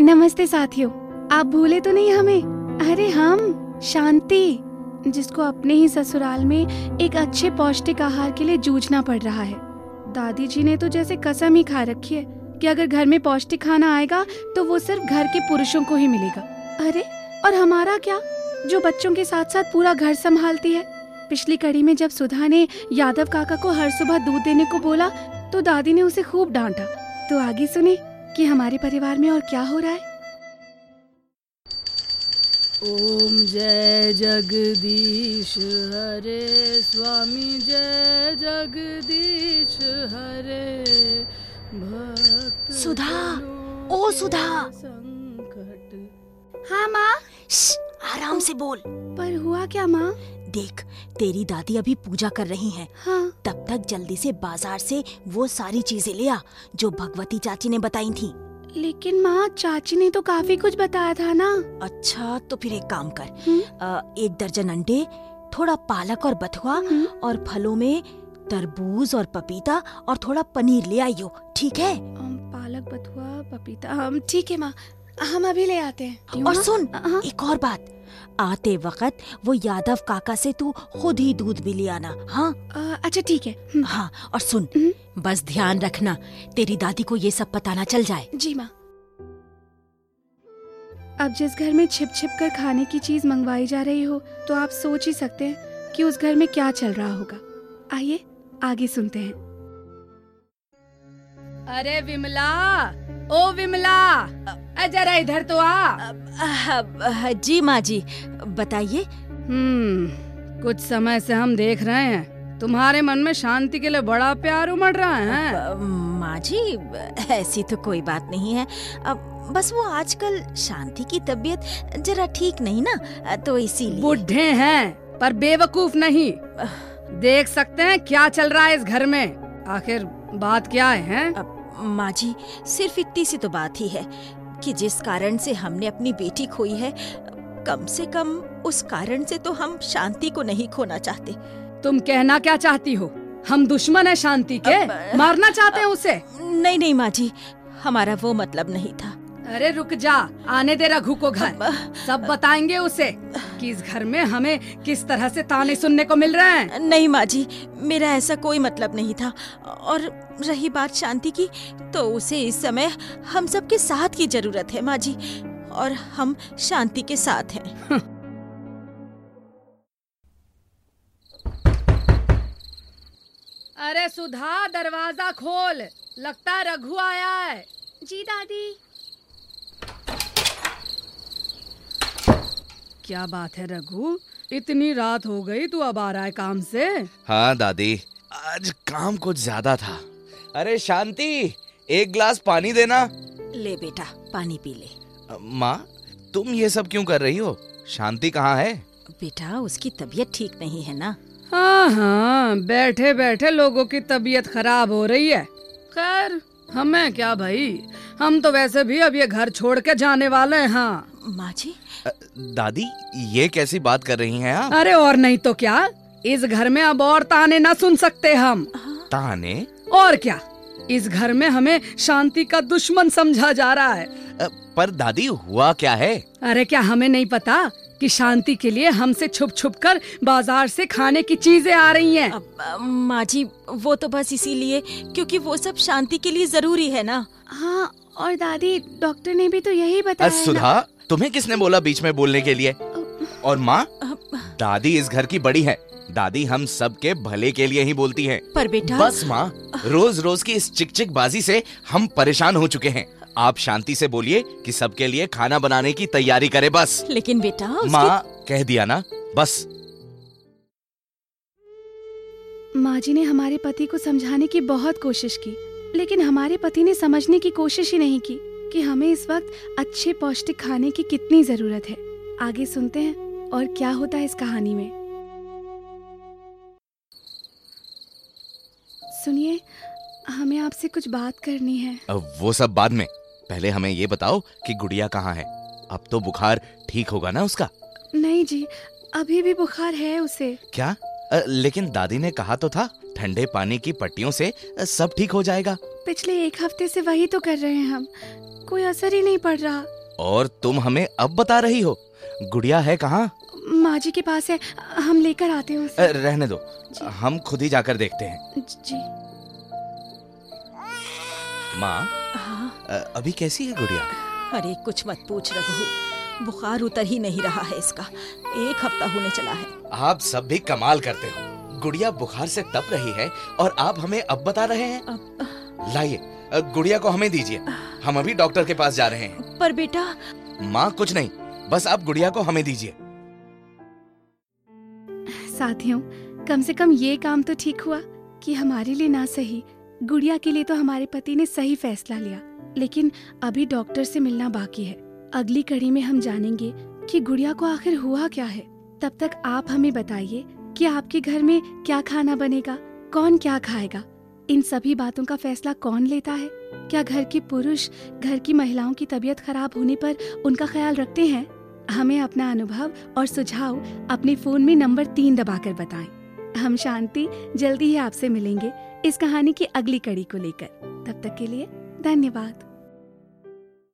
नमस्ते साथियों, आप भूले तो नहीं हमें? अरे हम शांति, जिसको अपने ही ससुराल में एक अच्छे पौष्टिक आहार के लिए जूझना पड़ रहा है। दादी जी ने तो जैसे कसम ही खा रखी है कि अगर घर में पौष्टिक खाना आएगा तो वो सिर्फ घर के पुरुषों को ही मिलेगा। अरे और हमारा क्या, जो बच्चों के साथ साथ पूरा घर संभालती है। पिछली कड़ी में जब सुधा ने यादव काका को हर सुबह दूध देने को बोला तो दादी ने उसे खूब डांटा। तो आगे सुने कि हमारे परिवार में और क्या हो रहा है। ओम जय जगदीश हरे स्वामी, जय जगदीश हरे भक्त। सुधा, ओ सुधा। संकट। हाँ माँ। आराम से बोल। पर हुआ क्या माँ? देख, तेरी दादी अभी पूजा कर रही हैं। हाँ। तब तक जल्दी से बाजार से वो सारी चीजें ले आ जो भगवती चाची ने बताई थी। लेकिन माँ, चाची ने तो काफी कुछ बताया था ना। अच्छा, तो फिर एक काम कर, 1 दर्जन अंडे, थोड़ा पालक और बथुआ, और फलों में तरबूज और पपीता और थोड़ा पनीर ले आइयो, ठीक है? पालक, बथुआ, पपीता, ठीक है माँ, हम अभी ले आते हैं। और सुन, एक और बात, आते वक्त वो यादव काका से तू खुद ही दूध भी ले आना। हाँ अच्छा ठीक है। हाँ, और सुन, बस ध्यान रखना तेरी दादी को ये सब पता ना चल जाए। जी माँ। अब जिस घर में छिप छिप कर खाने की चीज मंगवाई जा रही हो तो आप सोच ही सकते हैं कि उस घर में क्या चल रहा होगा। आइए आगे सुनते हैं। अरे विमला, ओ विमला, जरा इधर तो आ। जी माँ जी, बताइए। कुछ समय से हम देख रहे हैं तुम्हारे मन में शांति के लिए बड़ा प्यार उमड़ रहा है। माँ जी, ऐसी तो कोई बात नहीं है। बस वो आजकल शांति की तबीयत जरा ठीक नहीं ना, तो इसीलिए। बुढ़े हैं पर बेवकूफ नहीं। देख सकते हैं क्या चल रहा है इस घर में। आखिर बात क्या है? माँ जी, सिर्फ इतनी सी तो बात ही है कि जिस कारण से हमने अपनी बेटी खोई है, कम से कम उस कारण से तो हम शांति को नहीं खोना चाहते। तुम कहना क्या चाहती हो? हम दुश्मन है शांति के? मारना चाहते हैं उसे? नहीं नहीं माँ जी, हमारा वो मतलब नहीं था। अरे रुक जा, आने दे रघु को घर, सब बताएंगे उसे कि इस घर में हमें किस तरह से ताने सुनने को मिल रहे हैं। नहीं माँ जी, मेरा ऐसा कोई मतलब नहीं था। और रही बात शांति की, तो उसे इस समय हम सबके साथ की जरूरत है माँ जी, और हम शांति के साथ हैं। अरे सुधा, दरवाजा खोल, लगता है रघु आया है। जी दादी। क्या बात है रघु, इतनी रात हो गई, तू अब आ रहा है काम से? हाँ दादी, आज काम कुछ ज्यादा था। अरे शांति, 1 गिलास पानी देना। ले बेटा, पानी पी ले। माँ, तुम ये सब क्यों कर रही हो? शांति कहाँ है? बेटा, उसकी तबीयत ठीक नहीं है ना। हाँ, बैठे बैठे लोगों की तबीयत खराब हो रही है। खैर हमें क्या भाई, हम तो वैसे भी अब ये घर छोड़ के जाने वाले हैं। हाँ माँ जी। दादी, ये कैसी बात कर रही हैं आप? अरे और नहीं तो क्या, इस घर में अब और ताने ना सुन सकते हम। ताने? और क्या, इस घर में हमें शांति का दुश्मन समझा जा रहा है। पर दादी, हुआ क्या है? अरे क्या हमें नहीं पता कि शांति के लिए हमसे छुप छुप कर बाजार से खाने की चीजें आ रही हैं। माँ जी, वो तो बस इसीलिए क्योंकि वो सब शांति के लिए जरूरी है ना। हाँ, और दादी, डॉक्टर ने भी तो यही बताया। सुधा, तुम्हें किसने बोला बीच में बोलने के लिए? और माँ, दादी इस घर की बड़ी है। दादी हम सब के भले के लिए ही बोलती है। पर बेटा, बस माँ, रोज रोज की इस चिक बाजी से हम परेशान हो चुके हैं। आप शांति से बोलिए कि सबके लिए खाना बनाने की तैयारी करे बस। लेकिन बेटा माँ, कह दिया ना, बस। माँ जी ने हमारे पति को समझाने की बहुत कोशिश की, लेकिन हमारे पति ने समझने की कोशिश ही नहीं की कि हमें इस वक्त अच्छे पौष्टिक खाने की कितनी जरूरत है। आगे सुनते हैं और क्या होता है इस कहानी में। सुनिए, हमें आपसे कुछ बात करनी है। वो सब बाद में, पहले हमें ये बताओ कि गुड़िया कहाँ है? अब तो बुखार ठीक होगा ना उसका? नहीं जी, अभी भी बुखार है उसे। क्या? लेकिन दादी ने कहा तो था ठंडे पानी की पट्टियों से सब ठीक हो जाएगा। पिछले 1 हफ्ते से वही तो कर रहे हैं हम, कोई असर ही नहीं पड़ रहा। और तुम हमें अब बता रही हो? गुड़िया है कहाँ? माँ जी के पास है, हम लेकर आते हैं उसे। रहने दो, हम खुद ही जाकर देखते हैं। जी। माँ, हाँ? अभी कैसी है गुड़िया? अरे कुछ मत पूछ रघु, बुखार उतर ही नहीं रहा है इसका। 1 हफ्ता होने चला है। आप सब भी कमाल करते हो। गुड़िया बुखार से तप रही है और आप हमें अब बता रहे हैं। लाइए, गुड़िया को हमें दीजिए, हम अभी डॉक्टर के पास जा रहे हैं। पर बेटा। माँ कुछ नहीं, बस आप गुड़िया को हमें दीजिए। साथियों, कम से कम ये काम तो ठीक हुआ कि हमारे लिए ना सही, गुड़िया के लिए तो हमारे पति ने सही फैसला लिया। लेकिन अभी डॉक्टर से मिलना बाकी है। अगली कड़ी में हम जानेंगे कि गुड़िया को आखिर हुआ क्या है। तब तक आप हमें बताइए कि आपके घर में क्या खाना बनेगा, कौन क्या खाएगा, इन सभी बातों का फैसला कौन लेता है? क्या घर के पुरुष घर की महिलाओं की तबीयत खराब होने पर उनका ख्याल रखते हैं? हमें अपना अनुभव और सुझाव अपने फोन में नंबर 3 दबाकर बताएं। हम शांति जल्दी ही आपसे मिलेंगे इस कहानी की अगली कड़ी को लेकर। तब तक के लिए धन्यवाद।